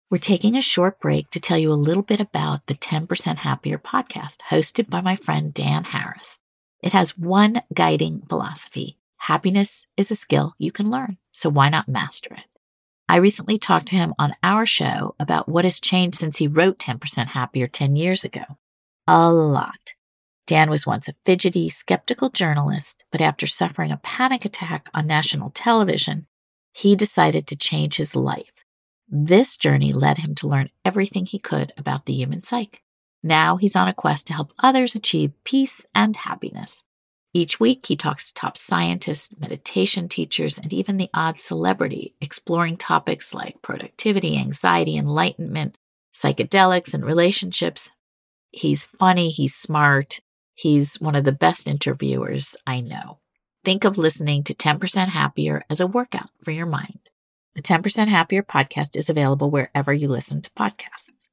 We're taking a short break to tell you a little bit about the 10% Happier podcast hosted by my friend Dan Harris. It has one guiding philosophy. Happiness is a skill you can learn, so why not master it? I recently talked to him on our show about what has changed since he wrote 10% Happier 10 years ago. A lot. Dan was once a fidgety, skeptical journalist, but after suffering a panic attack on national television, he decided to change his life. This journey led him to learn everything he could about the human psyche. Now he's on a quest to help others achieve peace and happiness. Each week, he talks to top scientists, meditation teachers, and even the odd celebrity, exploring topics like productivity, anxiety, enlightenment, psychedelics, and relationships. He's funny, he's smart, he's one of the best interviewers I know. Think of listening to 10% Happier as a workout for your mind. The 10% Happier podcast is available wherever you listen to podcasts.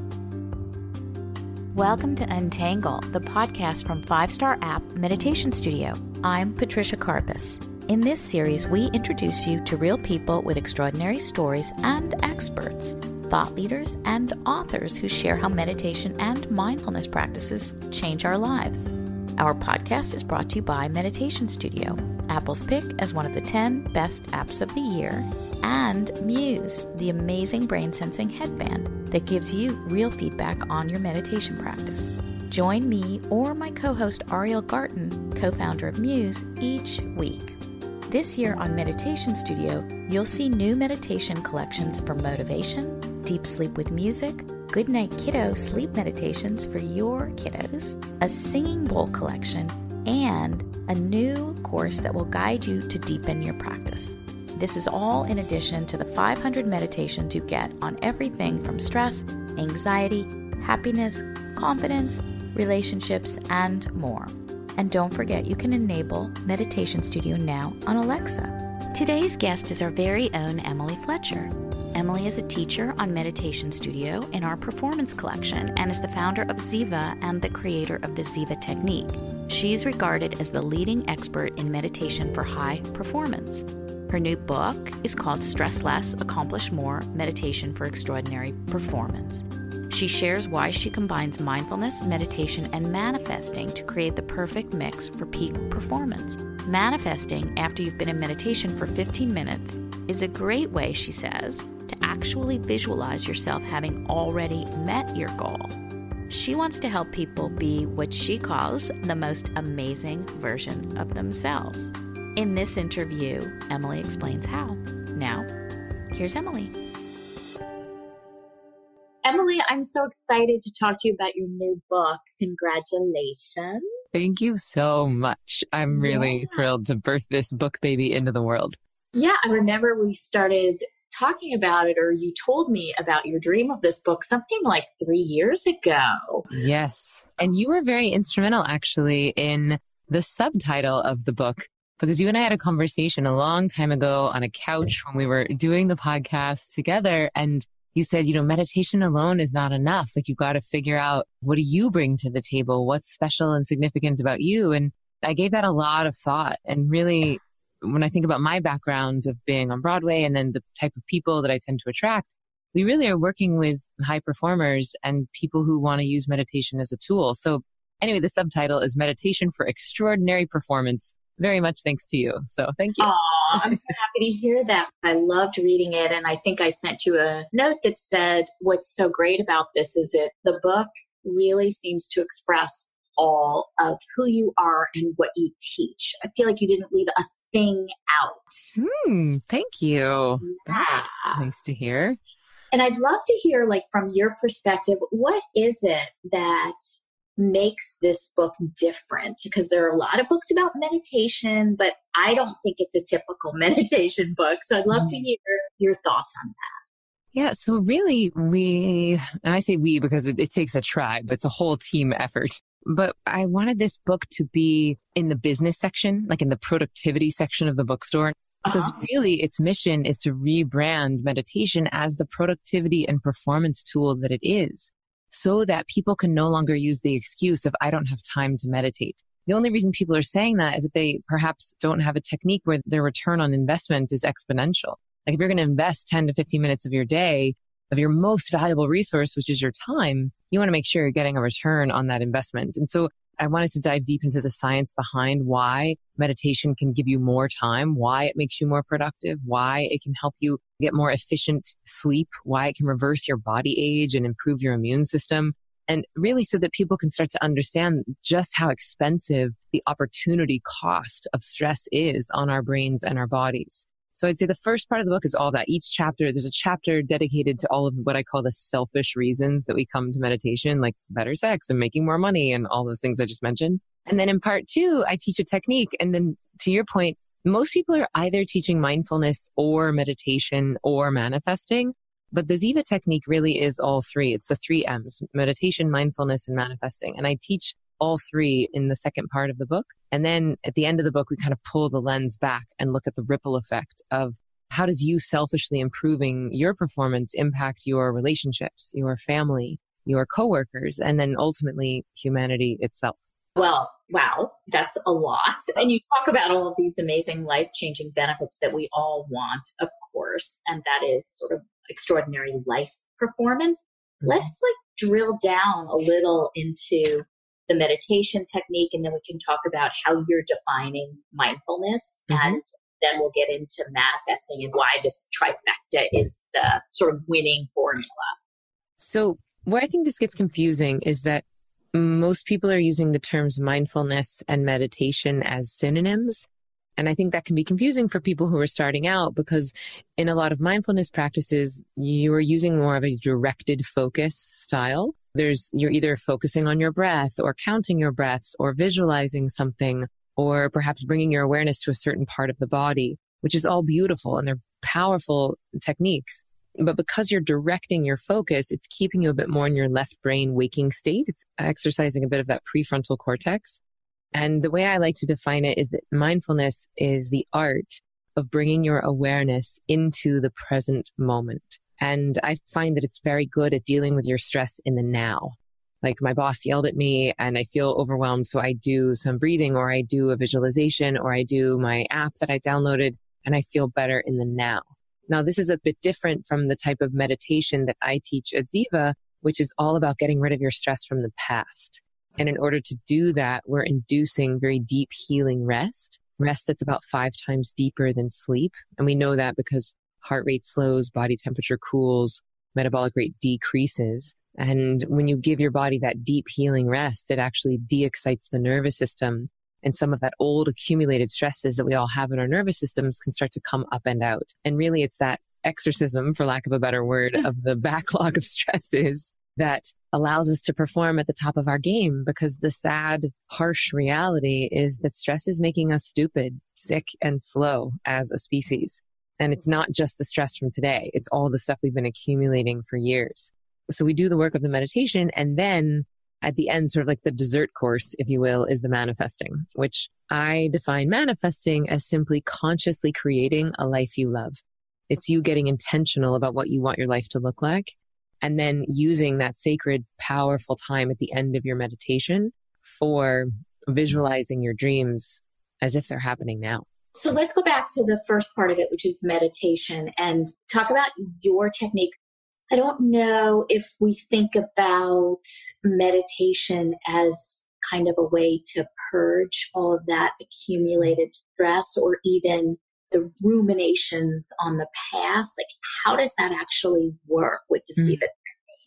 Welcome to Untangle, the podcast from 5-Star App Meditation Studio. I'm Patricia Karpus. In this series, we introduce you to real people with extraordinary stories and experts, thought leaders, and authors who share how meditation and mindfulness practices change our lives. Our podcast is brought to you by Meditation Studio, Apple's pick as one of the 10 best apps of the year, and Muse, the amazing brain-sensing headband that gives you real feedback on your meditation practice. Join me or my co-host Ariel Garten, co-founder of Muse, each week. This year on Meditation Studio, you'll see new meditation collections for motivation, deep sleep with music, Goodnight Kiddo sleep meditations for your kiddos, a singing bowl collection, and a new course that will guide you to deepen your practice. This is all in addition to the 500 meditations you get on everything from stress, anxiety, happiness, confidence, relationships, and more. And don't forget, you can enable Meditation Studio now on Alexa. Today's guest is our very own Emily Fletcher. Emily is a teacher on Meditation Studio in our Performance Collection and is the founder of Ziva and the creator of the Ziva Technique. She's regarded as the leading expert in meditation for high performance. Her new book is called Stress Less, Accomplish More, Meditation for Extraordinary Performance. She shares why she combines mindfulness, meditation, and manifesting to create the perfect mix for peak performance. Manifesting after you've been in meditation for 15 minutes is a great way, she says, to actually visualize yourself having already met your goal. She wants to help people be what she calls the most amazing version of themselves. In this interview, Emily explains how. Now, here's Emily. Emily, I'm so excited to talk to you about your new book. Congratulations. Thank you so much. I'm really thrilled to birth this book baby into the world. Yeah, I remember we started talking about it, or you told me about your dream of this book something like 3 years ago. Yes. And you were very instrumental actually in the subtitle of the book, because you and I had a conversation a long time ago on a couch when we were doing the podcast together. And you said, meditation alone is not enough. Like, you got to figure out, what do you bring to the table? What's special and significant about you? And I gave that a lot of thought. And really, when I think about my background of being on Broadway and then the type of people that I tend to attract, we really are working with high performers and people who want to use meditation as a tool. So anyway, the subtitle is Meditation for Extraordinary Performance. Very much thanks to you. So thank you. Aw, I'm so happy to hear that. I loved reading it. And I think I sent you a note that said, what's so great about this is that the book really seems to express all of who you are and what you teach. I feel like you didn't leave a thing out. Thank you. Yeah. That's nice to hear. And I'd love to hear, from your perspective, what is it that makes this book different? Because there are a lot of books about meditation, but I don't think it's a typical meditation book. So I'd love to hear your thoughts on that. Yeah. So really and I say we because it takes a tribe. It's a whole team effort. But I wanted this book to be in the business section, like in the productivity section of the bookstore, because really its mission is to rebrand meditation as the productivity and performance tool that it is, so that people can no longer use the excuse of, I don't have time to meditate. The only reason people are saying that is that they perhaps don't have a technique where their return on investment is exponential. Like, if you're going to invest 10 to 15 minutes of your day of your most valuable resource, which is your time, you want to make sure you're getting a return on that investment. And so I wanted to dive deep into the science behind why meditation can give you more time, why it makes you more productive, why it can help you get more efficient sleep, why it can reverse your body age and improve your immune system. And really so that people can start to understand just how expensive the opportunity cost of stress is on our brains and our bodies. So I'd say the first part of the book is all that. Each chapter, there's a chapter dedicated to all of what I call the selfish reasons that we come to meditation, like better sex and making more money and all those things I just mentioned. And then in part 2, I teach a technique. And then to your point, most people are either teaching mindfulness or meditation or manifesting. But the Ziva technique really is all 3. It's the 3 M's: meditation, mindfulness, and manifesting. And I teach all 3 in the second part of the book. And then at the end of the book, we kind of pull the lens back and look at the ripple effect of how does you selfishly improving your performance impact your relationships, your family, your coworkers, and then ultimately humanity itself. Well, wow, that's a lot. And you talk about all of these amazing life-changing benefits that we all want, of course, and that is sort of extraordinary life performance. Let's drill down a little into the meditation technique, and then we can talk about how you're defining mindfulness, and then we'll get into manifesting and why this trifecta is the sort of winning formula. So where I think this gets confusing is that most people are using the terms mindfulness and meditation as synonyms. And I think that can be confusing for people who are starting out, because in a lot of mindfulness practices, you are using more of a directed focus style. You're either focusing on your breath or counting your breaths or visualizing something, or perhaps bringing your awareness to a certain part of the body, which is all beautiful and they're powerful techniques. But because you're directing your focus, it's keeping you a bit more in your left brain waking state. It's exercising a bit of that prefrontal cortex. And the way I like to define it is that mindfulness is the art of bringing your awareness into the present moment. And I find that it's very good at dealing with your stress in the now. Like my boss yelled at me and I feel overwhelmed. So I do some breathing, or I do a visualization, or I do my app that I downloaded, and I feel better in the now. Now, this is a bit different from the type of meditation that I teach at Ziva, which is all about getting rid of your stress from the past. And in order to do that, we're inducing very deep healing rest that's about 5 times deeper than sleep. And we know that because heart rate slows, body temperature cools, metabolic rate decreases. And when you give your body that deep healing rest, it actually de-excites the nervous system. And some of that old accumulated stresses that we all have in our nervous systems can start to come up and out. And really, it's that exorcism, for lack of a better word, of the backlog of stresses that allows us to perform at the top of our game, because the sad, harsh reality is that stress is making us stupid, sick, and slow as a species. And it's not just the stress from today. It's all the stuff we've been accumulating for years. So we do the work of the meditation, and then at the end, sort of like the dessert course, if you will, is the manifesting, which I define manifesting as simply consciously creating a life you love. It's you getting intentional about what you want your life to look like, and then using that sacred, powerful time at the end of your meditation for visualizing your dreams as if they're happening now. So let's go back to the first part of it, which is meditation, and talk about your technique. I don't know if we think about meditation as kind of a way to purge all of that accumulated stress, or even the ruminations on the past. Like, how does that actually work with the Ziva technique?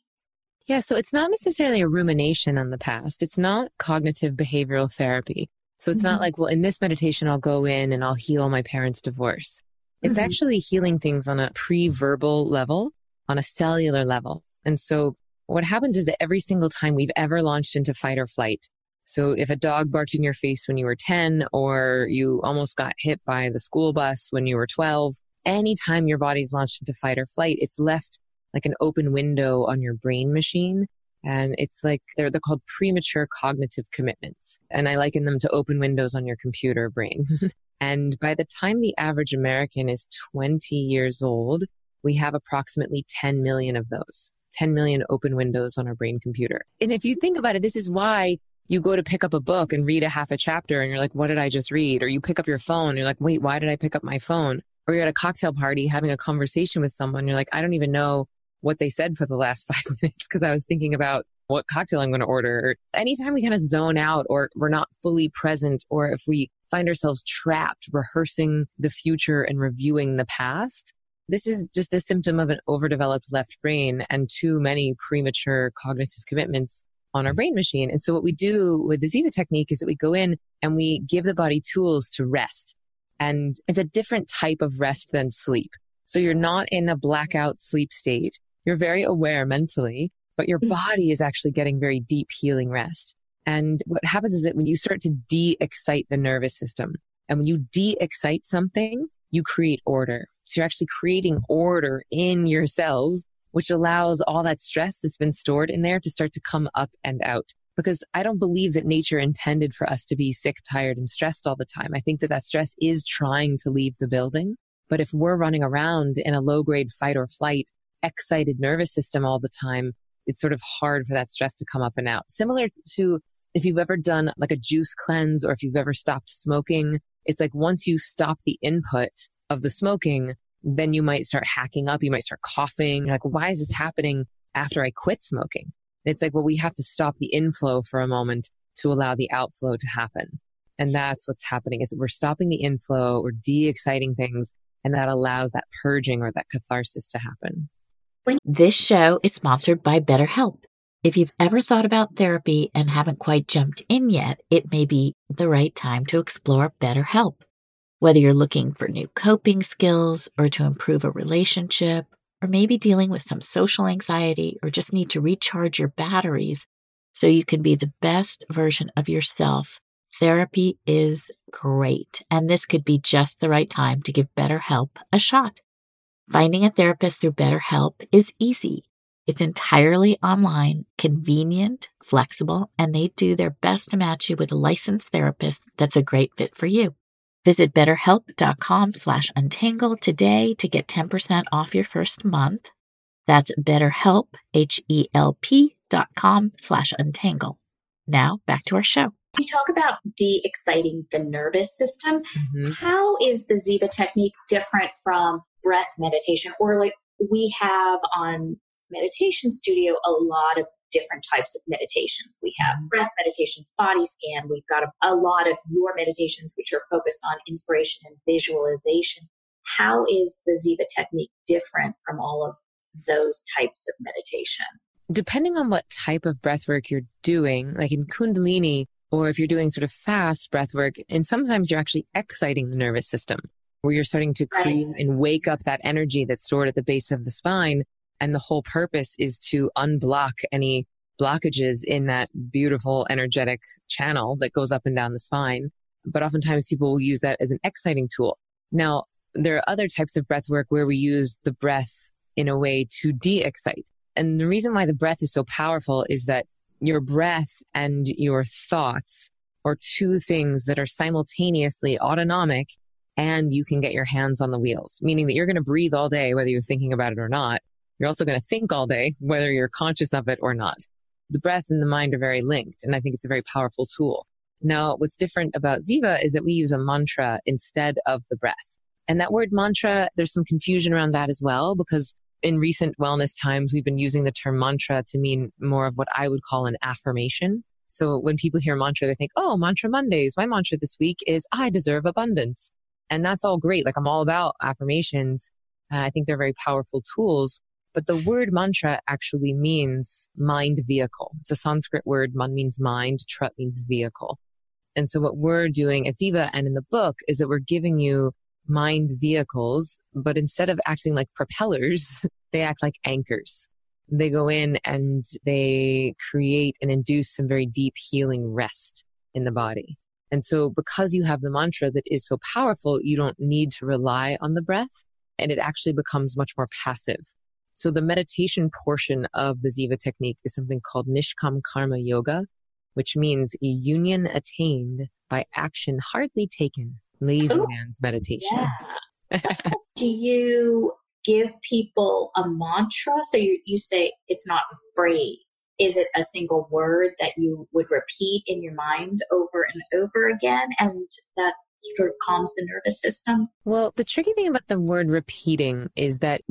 Yeah, so it's not necessarily a rumination on the past. It's not cognitive behavioral therapy. So it's not like, well, in this meditation, I'll go in and I'll heal my parents' divorce. It's actually healing things on a pre-verbal level, on a cellular level. And so what happens is that every single time we've ever launched into fight or flight, so if a dog barked in your face when you were 10, or you almost got hit by the school bus when you were 12, anytime your body's launched into fight or flight, it's left like an open window on your brain machine. And it's like, they're called premature cognitive commitments. And I liken them to open windows on your computer brain. And by the time the average American is 20 years old, we have approximately 10 million of those, 10 million open windows on our brain computer. And if you think about it, this is why you go to pick up a book and read a half a chapter and you're like, what did I just read? Or you pick up your phone and you're like, wait, why did I pick up my phone? Or you're at a cocktail party having a conversation with someone. You're like, I don't even know what they said for the last 5 minutes because I was thinking about what cocktail I'm going to order. Or anytime we kind of zone out or we're not fully present, or if we find ourselves trapped rehearsing the future and reviewing the past, this is just a symptom of an overdeveloped left brain and too many premature cognitive commitments on our brain machine. And so what we do with the Ziva technique is that we go in and we give the body tools to rest. And it's a different type of rest than sleep. So you're not in a blackout sleep state. You're very aware mentally, but your body is actually getting very deep healing rest. And what happens is that when you start to de-excite the nervous system, and when you de-excite something, you create order. So you're actually creating order in your cells, which allows all that stress that's been stored in there to start to come up and out. Because I don't believe that nature intended for us to be sick, tired, and stressed all the time. I think that that stress is trying to leave the building. But if we're running around in a low-grade fight or flight, excited nervous system all the time, it's sort of hard for that stress to come up and out. Similar to if you've ever done like a juice cleanse or if you've ever stopped smoking, it's like once you stop the input of the smoking, then you might start hacking up. You might start coughing. You're like, why is this happening after I quit smoking? And it's like, well, we have to stop the inflow for a moment to allow the outflow to happen. And that's what's happening is that we're stopping the inflow, we're de-exciting things, and that allows that purging or that catharsis to happen. This show is sponsored by BetterHelp. If you've ever thought about therapy and haven't quite jumped in yet, it may be the right time to explore BetterHelp. Whether you're looking for new coping skills or to improve a relationship, or maybe dealing with some social anxiety or just need to recharge your batteries so you can be the best version of yourself, therapy is great. And this could be just the right time to give BetterHelp a shot. Finding a therapist through BetterHelp is easy. It's entirely online, convenient, flexible, and they do their best to match you with a licensed therapist that's a great fit for you. Visit BetterHelp.com/untangle today to get 10% off your first month. That's BetterHelp, HELP.com/untangle. Now back to our show. You talk about de-exciting the nervous system. Mm-hmm. How is the Ziva technique different from breath meditation? Or like we have on Meditation Studio a lot of different types of meditations. We have breath meditations, body scan. We've got a lot of your meditations, which are focused on inspiration and visualization. How is the Ziva technique different from all of those types of meditation? Depending on what type of breath work you're doing, like in Kundalini, or if you're doing sort of fast breath work, and sometimes you're actually exciting the nervous system, where you're starting to create and wake up that energy that's stored at the base of the spine. And the whole purpose is to unblock any blockages in that beautiful energetic channel that goes up and down the spine. But oftentimes people will use that as an exciting tool. Now, there are other types of breath work where we use the breath in a way to de-excite. And the reason why the breath is so powerful is that your breath and your thoughts are two things that are simultaneously autonomic, and you can get your hands on the wheels, meaning that you're going to breathe all day, whether you're thinking about it or not. You're also going to think all day, whether you're conscious of it or not. The breath and the mind are very linked, and I think it's a very powerful tool. Now, what's different about Ziva is that we use a mantra instead of the breath. And that word mantra, there's some confusion around that as well, because in recent wellness times, we've been using the term mantra to mean more of what I would call an affirmation. So when people hear mantra, they think, oh, Mantra Mondays. My mantra this week is, I deserve abundance. And that's all great. Like I'm all about affirmations. I think they're very powerful tools. But the word mantra actually means mind vehicle. It's a Sanskrit word. Man means mind. Trut means vehicle. And so what we're doing at Ziva and in the book is that we're giving you mind vehicles, but instead of acting like propellers, they act like anchors. They go in and they create and induce some very deep healing rest in the body. And so because you have the mantra that is so powerful, you don't need to rely on the breath, and it actually becomes much more passive. So the meditation portion of the Ziva technique is something called Nishkam Karma Yoga, which means a union attained by action hardly taken, lazy man's meditation. Yeah. Do you give people a mantra? So you say it's not a phrase. Is it a single word that you would repeat in your mind over and over again, and that sort of calms the nervous system? Well, the tricky thing about the word repeating is that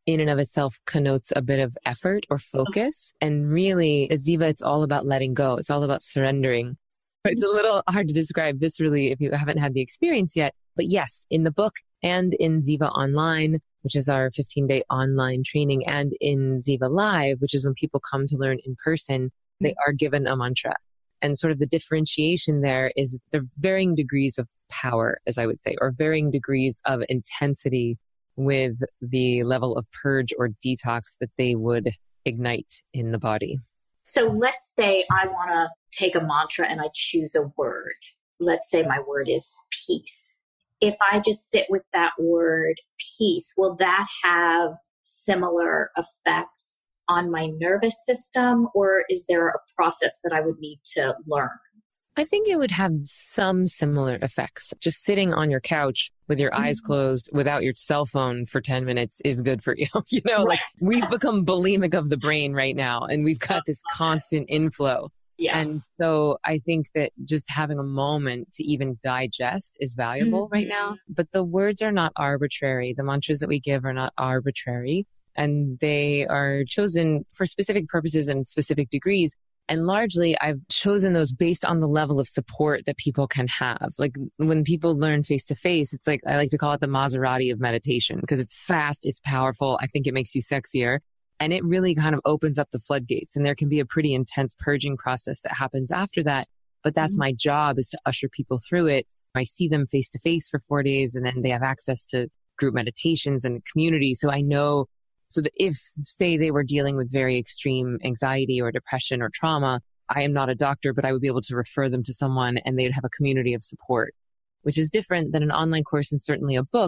in and of itself connotes a bit of effort or focus. And really, at Ziva, it's all about letting go. It's all about surrendering. It's a little hard to describe viscerally if you haven't had the experience yet. But yes, in the book and in Ziva Online, which is our 15-day online training, and in Ziva Live, which is when people come to learn in person, they are given a mantra. And sort of the differentiation there is the varying degrees of power, as I would say, or varying degrees of intensity with the level of purge or detox that they would ignite in the body. So let's say I want to take a mantra and I choose a word. Let's say my word is peace. If I just sit with that word peace, will that have similar effects on my nervous system, or is there a process that I would need to learn? I think it would have some similar effects. Just sitting on your couch with your eyes closed without your cell phone for 10 minutes is good for you. Like we've become bulimic of the brain right now, and we've got this constant inflow. Yeah. And so I think that just having a moment to even digest is valuable right now. But the words are not arbitrary. The mantras that we give are not arbitrary, and they are chosen for specific purposes and specific degrees. And largely, I've chosen those based on the level of support that people can have. Like when people learn face to face, it's like, I like to call it the Maserati of meditation, because it's fast, it's powerful. I think it makes you sexier. And it really kind of opens up the floodgates. And there can be a pretty intense purging process that happens after that. But that's my job, is to usher people through it. I see them face to face for 4 days, and then they have access to group meditations and community. So I know, so that if, say, they were dealing with very extreme anxiety or depression or trauma, I am not a doctor, but I would be able to refer them to someone and they'd have a community of support, which is different than an online course and certainly a book.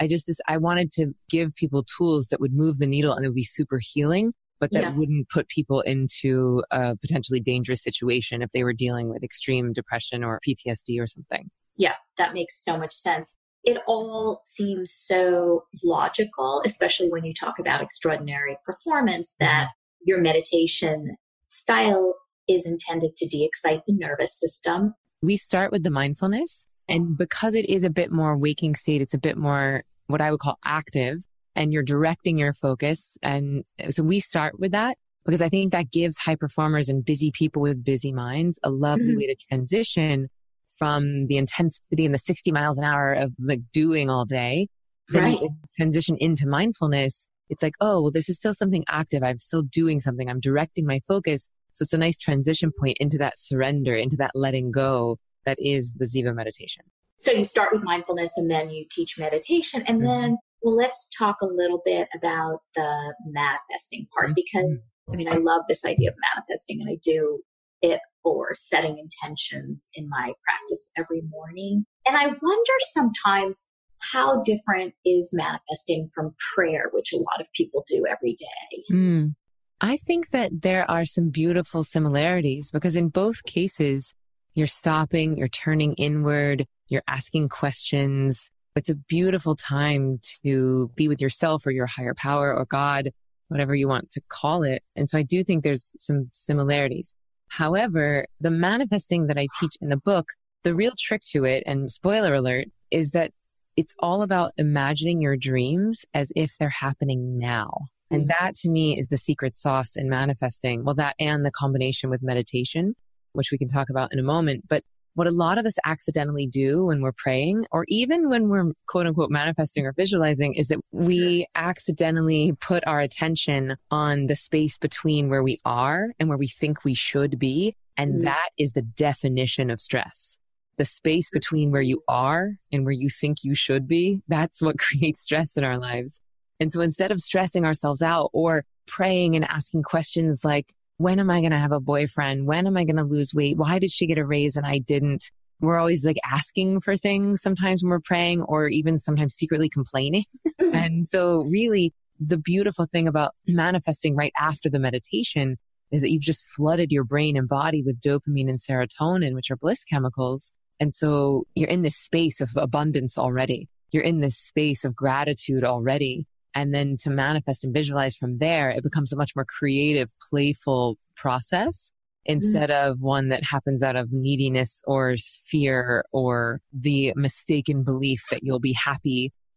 I wanted to give people tools that would move the needle and it would be super healing, but that wouldn't put people into a potentially dangerous situation if they were dealing with extreme depression or PTSD or something. Yeah, that makes so much sense. It all seems so logical, especially when you talk about extraordinary performance, that your meditation style is intended to de-excite the nervous system. We start with the mindfulness, and because it is a bit more waking state, it's a bit more what I would call active, and you're directing your focus. And so we start with that because I think that gives high performers and busy people with busy minds a lovely way to transition from the intensity and the 60 miles an hour of like doing all day. Then you transition into mindfulness. It's like, oh, well, this is still something active. I'm still doing something. I'm directing my focus. So it's a nice transition point into that surrender, into that letting go that is the Ziva meditation. So you start with mindfulness and then you teach meditation. And then, well, let's talk a little bit about the manifesting part, because I mean, I love this idea of manifesting, and I do it for setting intentions in my practice every morning. And I wonder sometimes, how different is manifesting from prayer, which a lot of people do every day? I think that there are some beautiful similarities, because in both cases, you're stopping, you're turning inward, you're asking questions. It's a beautiful time to be with yourself or your higher power or God, whatever you want to call it. And so I do think there's some similarities. However, the manifesting that I teach in the book, the real trick to it, and spoiler alert, is that it's all about imagining your dreams as if they're happening now. And that to me is the secret sauce in manifesting. Well, that and the combination with meditation, which we can talk about in a moment. But what a lot of us accidentally do when we're praying, or even when we're quote unquote manifesting or visualizing, is that we accidentally put our attention on the space between where we are and where we think we should be. And that is the definition of stress. The space between where you are and where you think you should be, that's what creates stress in our lives. And so instead of stressing ourselves out or praying and asking questions like, when am I going to have a boyfriend? When am I going to lose weight? Why did she get a raise and I didn't? We're always like asking for things sometimes when we're praying, or even sometimes secretly complaining. And so really the beautiful thing about manifesting right after the meditation is that you've just flooded your brain and body with dopamine and serotonin, which are bliss chemicals. And so you're in this space of abundance already. You're in this space of gratitude already. And then to manifest and visualize from there, it becomes a much more creative, playful process instead of one that happens out of neediness or fear or the mistaken belief that you'll be happy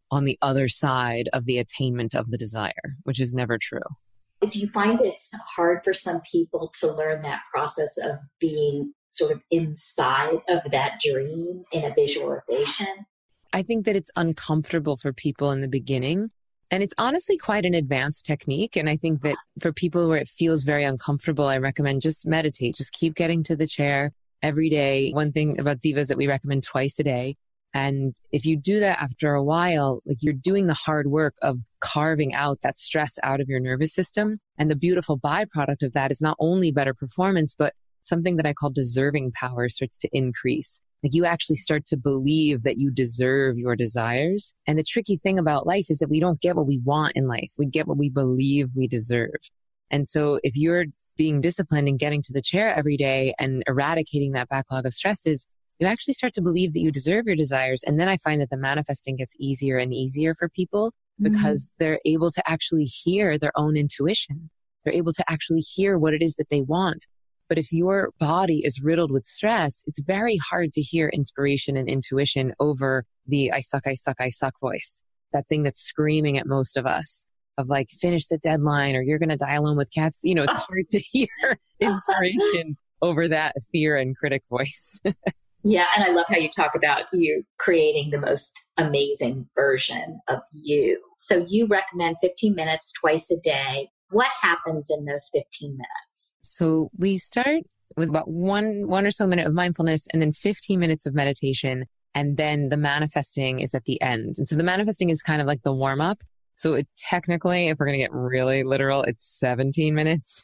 on the other side of the attainment of the desire, which is never true. Do you find it's hard for some people to learn that process of being sort of inside of that dream in a visualization? I think that it's uncomfortable for people in the beginning. And it's honestly quite an advanced technique. And I think that for people where it feels very uncomfortable, I recommend just meditate. Just keep getting to the chair every day. One thing about Ziva is that we recommend twice a day. And if you do that after a while, like you're doing the hard work of carving out that stress out of your nervous system. And the beautiful byproduct of that is not only better performance, but something that I call deserving power starts to increase. Like you actually start to believe that you deserve your desires. And the tricky thing about life is that we don't get what we want in life. We get what we believe we deserve. And so if you're being disciplined and getting to the chair every day and eradicating that backlog of stresses, you actually start to believe that you deserve your desires. And then I find that the manifesting gets easier and easier for people because they're able to actually hear their own intuition. They're able to actually hear what it is that they want. But if your body is riddled with stress, it's very hard to hear inspiration and intuition over the I suck voice. That thing that's screaming at most of us of like, finish the deadline or you're going to die alone with cats. You know, it's hard to hear inspiration over that fear and critic voice. Yeah. And I love how you talk about you creating the most amazing version of you. So you recommend 15 minutes twice a day. What happens in those 15 minutes? So we start with about one or so minute of mindfulness and then 15 minutes of meditation. And then the manifesting is at the end. And so the manifesting is kind of like the warm up. So it technically, if we're going to get really literal, it's 17 minutes,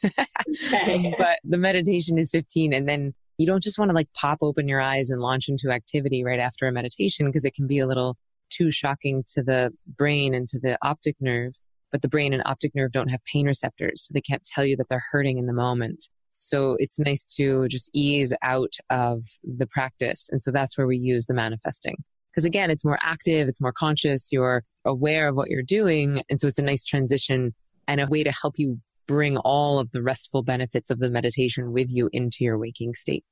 but the meditation is 15. And then you don't just want to like pop open your eyes and launch into activity right after a meditation because it can be a little too shocking to the brain and to the optic nerve. But the brain and optic nerve don't have pain receptors, so they can't tell you that they're hurting in the moment. So it's nice to just ease out of the practice. And so that's where we use the manifesting. Because again, it's more active, it's more conscious, you're aware of what you're doing. And so it's a nice transition and a way to help you bring all of the restful benefits of the meditation with you into your waking state.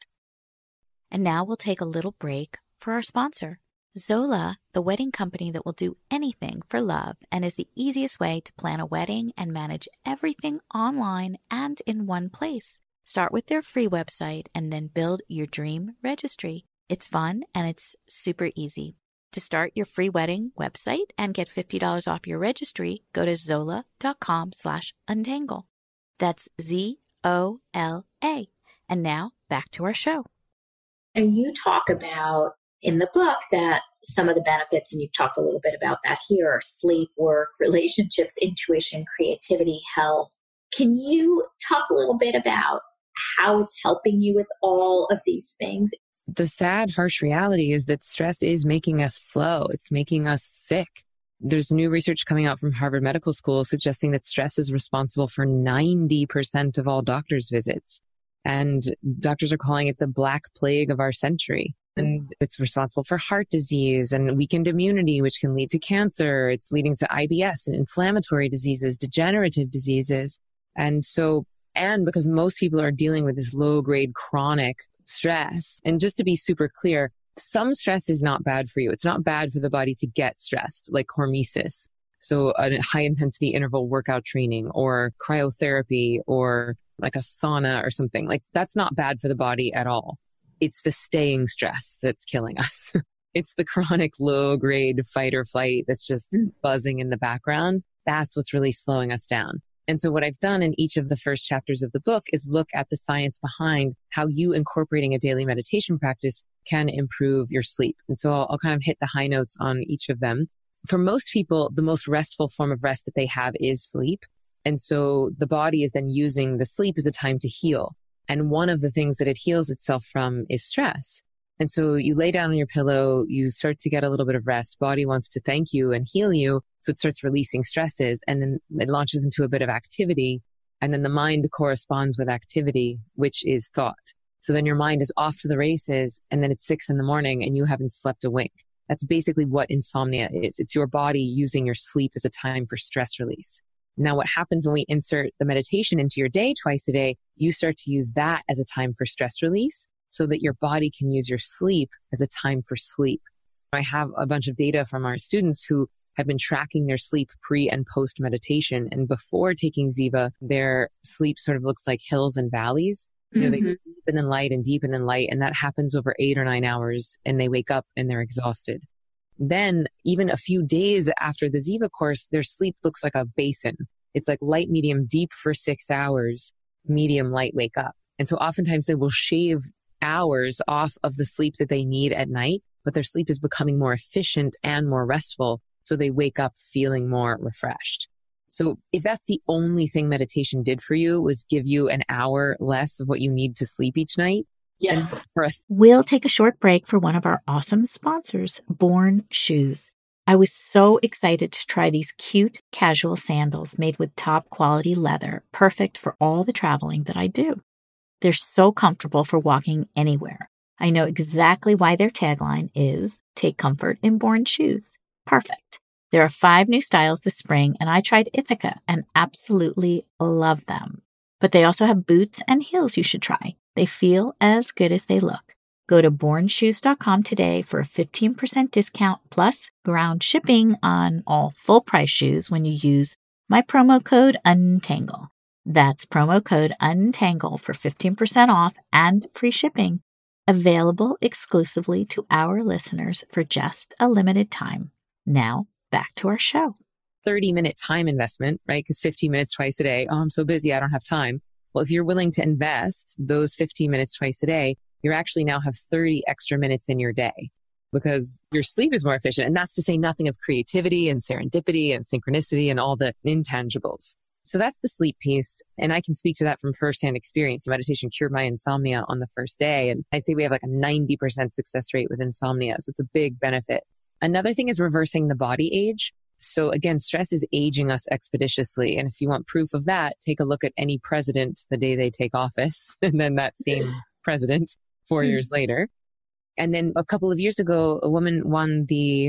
And now we'll take a little break for our sponsor. Zola, the wedding company that will do anything for love and is the easiest way to plan a wedding and manage everything online and in one place. Start with their free website and then build your dream registry. It's fun and it's super easy. To start your free wedding website and get $50 off your registry, go to zola.com/untangle. That's ZOLA. And now back to our show. And you talk about in the book that some of the benefits, and you've talked a little bit about that here, are sleep, work, relationships, intuition, creativity, health. Can you talk a little bit about how it's helping you with all of these things? The sad, harsh reality is that stress is making us slow. It's making us sick. There's new research coming out from Harvard Medical School suggesting that stress is responsible for 90% of all doctors' visits. And doctors are calling it the black plague of our century. And it's responsible for heart disease and weakened immunity, which can lead to cancer. It's leading to IBS and inflammatory diseases, degenerative diseases. And because most people are dealing with this low-grade chronic stress. And just to be super clear, some stress is not bad for you. It's not bad for the body to get stressed, like hormesis. So a high-intensity interval workout training or cryotherapy or like a sauna or something. Like that's not bad for the body at all. It's the staying stress that's killing us. It's the chronic low-grade fight or flight that's just buzzing in the background. That's what's really slowing us down. And so what I've done in each of the first chapters of the book is look at the science behind how you incorporating a daily meditation practice can improve your sleep. And so I'll kind of hit the high notes on each of them. For most people, the most restful form of rest that they have is sleep. And so the body is then using the sleep as a time to heal. And one of the things that it heals itself from is stress. And so you lay down on your pillow, you start to get a little bit of rest. Body wants to thank you and heal you. So it starts releasing stresses and then it launches into a bit of activity. And then the mind corresponds with activity, which is thought. So then your mind is off to the races and then it's 6 a.m. and you haven't slept a wink. That's basically what insomnia is. It's your body using your sleep as a time for stress release. Now, what happens when we insert the meditation into your day twice a day, you start to use that as a time for stress release so that your body can use your sleep as a time for sleep. I have a bunch of data from our students who have been tracking their sleep pre and post meditation. And before taking Ziva, their sleep sort of looks like hills and valleys. You know, they deepen in light and deepen in light, and that happens over 8 or 9 hours, and they wake up and they're exhausted. Then even a few days after the Ziva course, their sleep looks like a basin. It's like light, medium, deep for 6 hours, medium, light, wake up. And so oftentimes they will shave hours off of the sleep that they need at night, but their sleep is becoming more efficient and more restful. So they wake up feeling more refreshed. So if that's the only thing meditation did for you, was give you an hour less of what you need to sleep each night. Yes. We'll take a short break for one of our awesome sponsors, Born Shoes. I was so excited to try these cute casual sandals made with top quality leather, perfect for all the traveling that I do. They're so comfortable for walking anywhere. I know exactly why their tagline is "Take comfort in Born Shoes." Perfect. There are 5 new styles this spring, and I tried Ithaca and absolutely love them. But they also have boots and heels you should try. They feel as good as they look. Go to bornshoes.com today for a 15% discount plus ground shipping on all full price shoes when you use my promo code UNTANGLE. That's promo code UNTANGLE for 15% off and free shipping. Available exclusively to our listeners for just a limited time. Now, back to our show. 30-minute time investment, right? Because 15 minutes twice a day. Oh, I'm so busy, I don't have time. Well, if you're willing to invest those 15 minutes twice a day, you actually now have 30 extra minutes in your day because your sleep is more efficient. And that's to say nothing of creativity and serendipity and synchronicity and all the intangibles. So that's the sleep piece. And I can speak to that from firsthand experience. Meditation cured my insomnia on the first day. And I say we have like a 90% success rate with insomnia. So it's a big benefit. Another thing is reversing the body age. So again, stress is aging us expeditiously. And if you want proof of that, take a look at any president the day they take office and then that same president 4 years later. And then a couple of years ago, a woman won the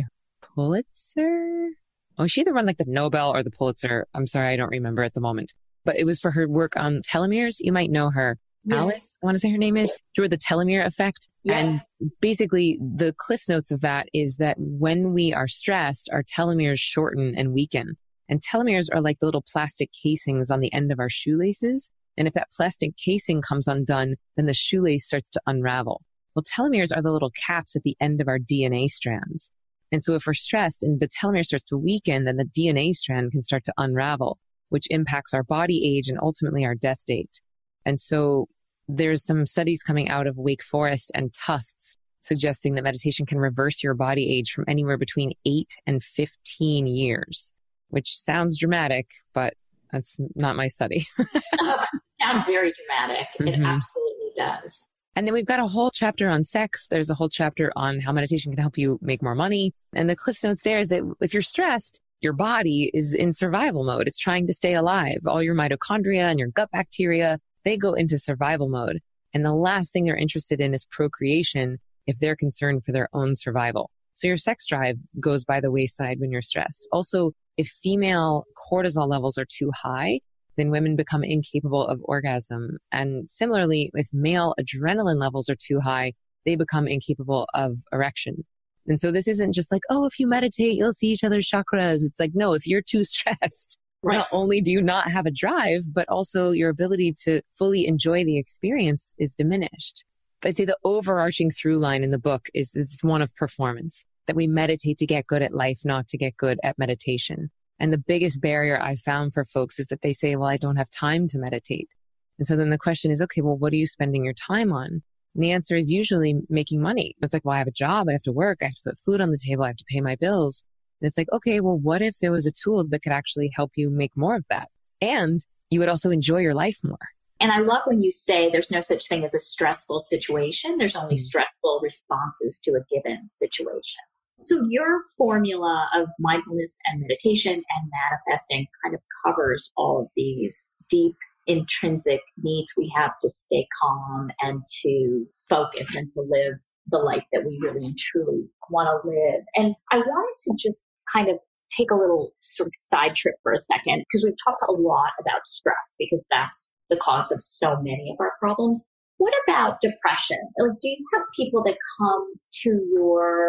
Pulitzer. Oh, she either won like the Nobel or the Pulitzer. I'm sorry, I don't remember at the moment. But it was for her work on telomeres. You might know her. Yeah. Alice, I want to say her name is. She wrote the telomere effect. Yeah. And basically the cliff notes of that is that when we are stressed, our telomeres shorten and weaken. And telomeres are like the little plastic casings on the end of our shoelaces. And if that plastic casing comes undone, then the shoelace starts to unravel. Well, telomeres are the little caps at the end of our DNA strands. And so if we're stressed and the telomere starts to weaken, then the DNA strand can start to unravel, which impacts our body age and ultimately our death date. And so there's some studies coming out of Wake Forest and Tufts suggesting that meditation can reverse your body age from anywhere between 8 and 15 years, which sounds dramatic, but that's not my study. Sounds very dramatic. It absolutely does. And then we've got a whole chapter on sex. There's a whole chapter on how meditation can help you make more money. And the cliff notes there is that if you're stressed, your body is in survival mode. It's trying to stay alive. All your mitochondria and your gut bacteria, they go into survival mode. And the last thing they're interested in is procreation if they're concerned for their own survival. So your sex drive goes by the wayside when you're stressed. Also, if female cortisol levels are too high, then women become incapable of orgasm. And similarly, if male adrenaline levels are too high, they become incapable of erection. And so this isn't just like, oh, if you meditate, you'll see each other's chakras. It's like, no, if you're too stressed, right, not only do you not have a drive, but also your ability to fully enjoy the experience is diminished. I'd say the overarching through line in the book is this one of performance, that we meditate to get good at life, not to get good at meditation. And the biggest barrier I found for folks is that they say, well, I don't have time to meditate. And so then the question is, okay, well, what are you spending your time on? And the answer is usually making money. It's like, well, I have a job, I have to work, I have to put food on the table, I have to pay my bills. And it's like, okay, well, what if there was a tool that could actually help you make more of that? And you would also enjoy your life more. And I love when you say there's no such thing as a stressful situation. There's only stressful responses to a given situation. So your formula of mindfulness and meditation and manifesting kind of covers all of these deep intrinsic needs we have to stay calm and to focus and to live the life that we really and truly want to live. And I wanted to just kind of take a little sort of side trip for a second, because we've talked a lot about stress because that's the cause of so many of our problems. What about depression? Like, do you have people that come to your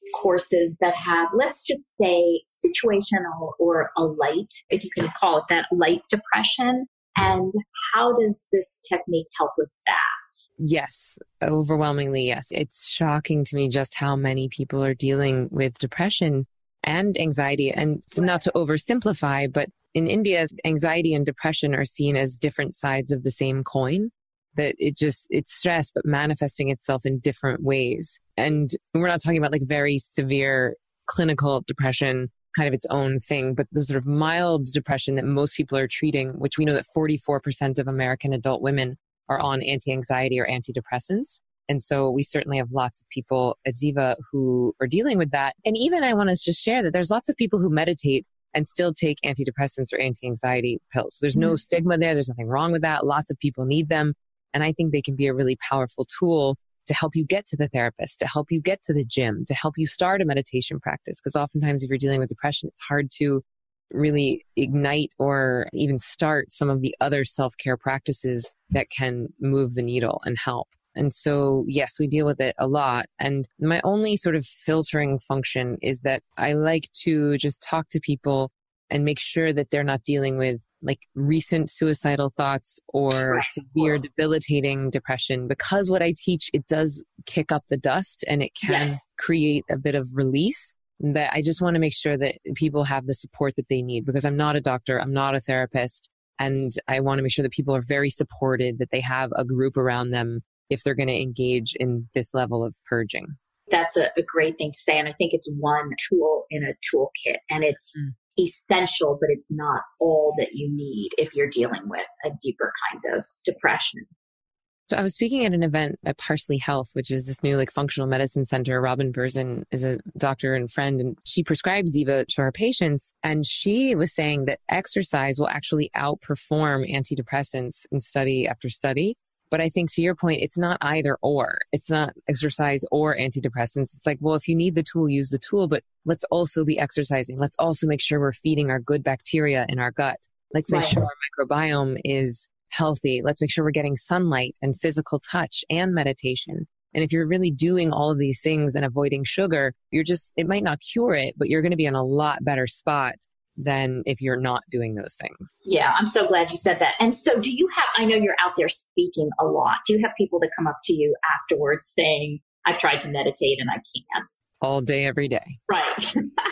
courses that have, let's just say, situational or a light, if you can call it that, light depression? And how does this technique help with that? Yes, overwhelmingly, yes. It's shocking to me just how many people are dealing with depression and anxiety. And not to oversimplify, but in India, anxiety and depression are seen as different sides of the same coin. That it's stress, but manifesting itself in different ways. And we're not talking about like very severe clinical depression, kind of its own thing, but the sort of mild depression that most people are treating, which we know that 44% of American adult women are on anti-anxiety or antidepressants. And so we certainly have lots of people at Ziva who are dealing with that. And even I want to just share that there's lots of people who meditate and still take antidepressants or anti-anxiety pills. So there's no stigma there. There's nothing wrong with that. Lots of people need them. And I think they can be a really powerful tool to help you get to the therapist, to help you get to the gym, to help you start a meditation practice. Because oftentimes if you're dealing with depression, it's hard to really ignite or even start some of the other self-care practices that can move the needle and help. And so, yes, we deal with it a lot. And my only sort of filtering function is that I like to just talk to people and make sure that they're not dealing with like recent suicidal thoughts or severe debilitating depression, because what I teach, it does kick up the dust and it can create a bit of release. That I just want to make sure that people have the support that they need, because I'm not a doctor, I'm not a therapist, and I want to make sure that people are very supported, that they have a group around them if they're going to engage in this level of purging. That's a great thing to say. And I think it's one tool in a toolkit, and it's essential, but it's not all that you need if you're dealing with a deeper kind of depression. So I was speaking at an event at Parsley Health, which is this new like functional medicine center. Robin Berzin is a doctor and friend, and she prescribes Ziva to her patients. And she was saying that exercise will actually outperform antidepressants in study after study. But I think to your point, it's not either or. It's not exercise or antidepressants. It's like, well, if you need the tool, use the tool, but let's also be exercising. Let's also make sure we're feeding our good bacteria in our gut. Let's make sure our microbiome is healthy. Let's make sure we're getting sunlight and physical touch and meditation. And if you're really doing all of these things and avoiding sugar, it might not cure it, but you're going to be in a lot better spot than if you're not doing those things. Yeah, I'm so glad you said that. And so do you have, I know you're out there speaking a lot. Do you have people that come up to you afterwards saying, I've tried to meditate and I can't? All day, every day. Right.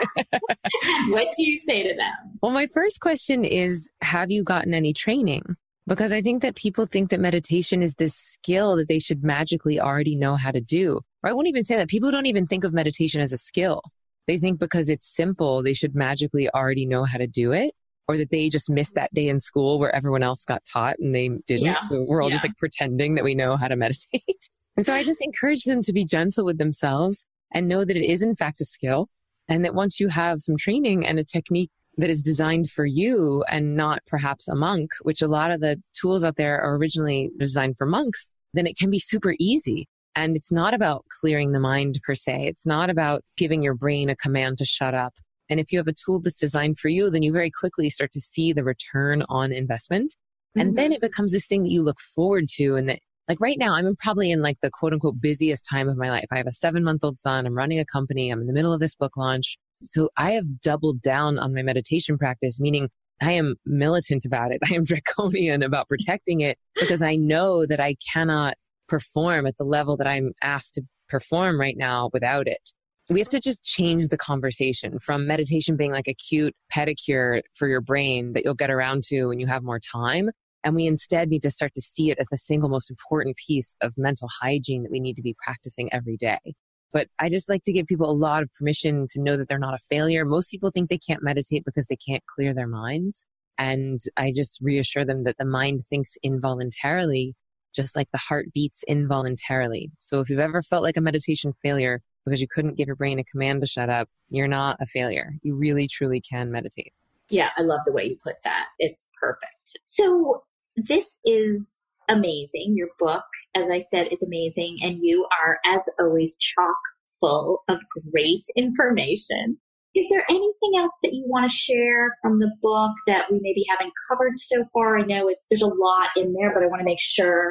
What do you say to them? Well, my first question is, have you gotten any training? Because I think that people think that meditation is this skill that they should magically already know how to do. Or I won't even say that. People don't even think of meditation as a skill. They think because it's simple, they should magically already know how to do it, or that they just missed that day in school where everyone else got taught and they didn't. Yeah. So we're all just like pretending that we know how to meditate. And so I just encourage them to be gentle with themselves and know that it is in fact a skill. And that once you have some training and a technique that is designed for you and not perhaps a monk, which a lot of the tools out there are originally designed for monks, then it can be super easy. And it's not about clearing the mind per se. It's not about giving your brain a command to shut up. And if you have a tool that's designed for you, then you very quickly start to see the return on investment. And then it becomes this thing that you look forward to. And that, like right now, I'm probably in like the quote unquote busiest time of my life. I have a 7-month-old son. I'm running a company. I'm in the middle of this book launch. So I have doubled down on my meditation practice, meaning I am militant about it. I am draconian about protecting it, because I know that I cannot perform at the level that I'm asked to perform right now without it. We have to just change the conversation from meditation being like a cute pedicure for your brain that you'll get around to when you have more time. And we instead need to start to see it as the single most important piece of mental hygiene that we need to be practicing every day. But I just like to give people a lot of permission to know that they're not a failure. Most people think they can't meditate because they can't clear their minds. And I just reassure them that the mind thinks involuntarily, just like the heart beats involuntarily. So if you've ever felt like a meditation failure because you couldn't give your brain a command to shut up, you're not a failure. You really, truly can meditate. Yeah, I love the way you put that. It's perfect. So this is amazing. Your book, as I said, is amazing. And you are, as always, chock full of great information. Is there anything else that you want to share from the book that we maybe haven't covered so far? I know there's a lot in there, but I want to make sure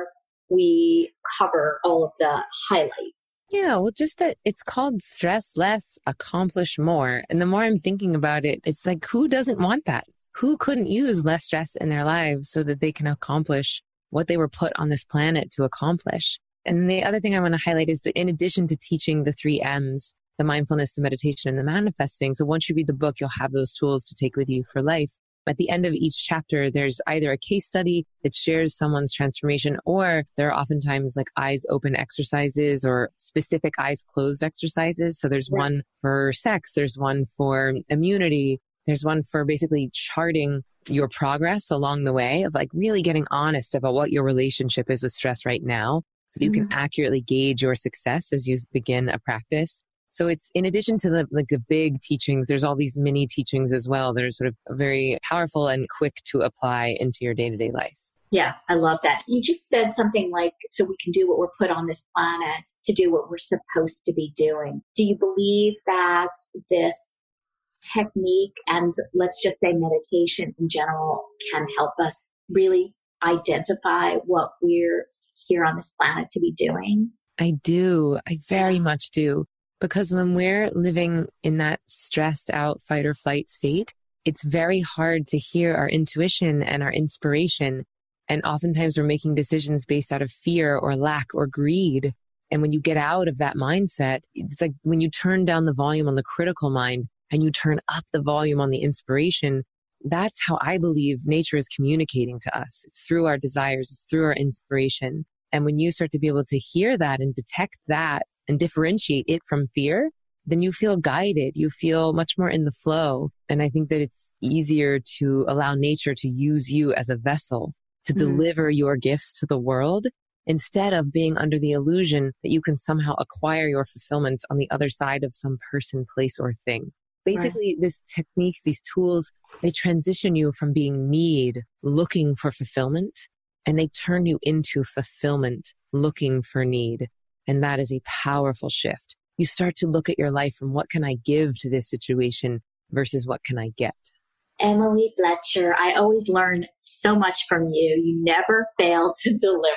we cover all of the highlights. Yeah, well, just that it's called stress less, accomplish more. And the more I'm thinking about it, it's like, who doesn't want that? Who couldn't use less stress in their lives so that they can accomplish what they were put on this planet to accomplish? And the other thing I want to highlight is that in addition to teaching the 3 M's, the mindfulness, the meditation, and the manifesting, so once you read the book, you'll have those tools to take with you for life. At the end of each chapter, there's either a case study that shares someone's transformation, or there are oftentimes like eyes open exercises or specific eyes closed exercises. So there's one for sex, there's one for immunity, there's one for basically charting your progress along the way of like really getting honest about what your relationship is with stress right now, so that you can accurately gauge your success as you begin a practice. So it's in addition to the big teachings, there's all these mini teachings as well that are sort of very powerful and quick to apply into your day-to-day life. Yeah, I love that. You just said something like, so we can do what we're put on this planet to do what we're supposed to be doing. Do you believe that this technique, and let's just say meditation in general, can help us really identify what we're here on this planet to be doing? I do. I very much do. Because when we're living in that stressed out fight or flight state, it's very hard to hear our intuition and our inspiration. And oftentimes we're making decisions based out of fear or lack or greed. And when you get out of that mindset, it's like when you turn down the volume on the critical mind and you turn up the volume on the inspiration, that's how I believe nature is communicating to us. It's through our desires, it's through our inspiration. And when you start to be able to hear that and detect that and differentiate it from fear, then you feel guided. You feel much more in the flow. And I think that it's easier to allow nature to use you as a vessel to deliver your gifts to the world, instead of being under the illusion that you can somehow acquire your fulfillment on the other side of some person, place, or thing. Basically, These techniques, these tools, they transition you from being need, looking for fulfillment, and they turn you into fulfillment, looking for need. And that is a powerful shift. You start to look at your life from what can I give to this situation versus what can I get? Emily Fletcher, I always learn so much from you. You never fail to deliver.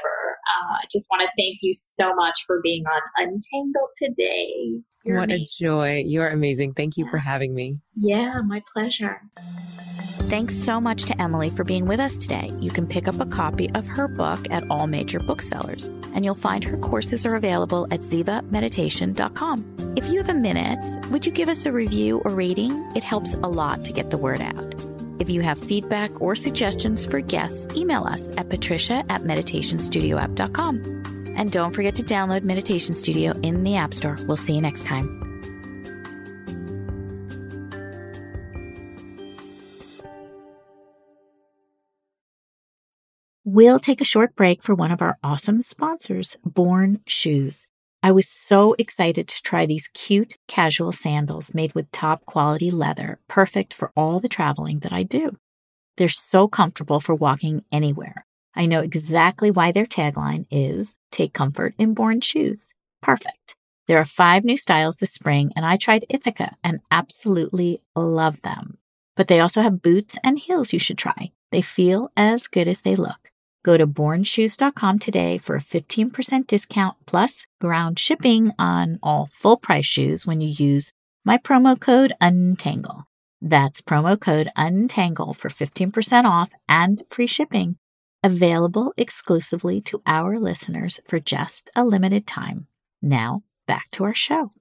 I just want to thank you so much for being on Untangled today. You're amazing. A joy. You're amazing. Thank you for having me. Yeah, my pleasure. Thanks so much to Emily for being with us today. You can pick up a copy of her book at all major booksellers, and you'll find her courses are available at zivameditation.com. If you have a minute, would you give us a review or rating? It helps a lot to get the word out. If you have feedback or suggestions for guests, email us at patricia@meditationstudioapp.com. And don't forget to download Meditation Studio in the App Store. We'll see you next time. We'll take a short break for one of our awesome sponsors, Born Shoes. I was so excited to try these cute casual sandals made with top quality leather, perfect for all the traveling that I do. They're so comfortable for walking anywhere. I know exactly why their tagline is, "Take comfort in Born Shoes." Perfect. There are 5 new styles this spring, and I tried Ithaca and absolutely love them. But they also have boots and heels you should try. They feel as good as they look. Go to bornshoes.com today for a 15% discount plus ground shipping on all full price shoes when you use my promo code UNTANGLE. That's promo code UNTANGLE for 15% off and free shipping. Available exclusively to our listeners for just a limited time. Now, back to our show.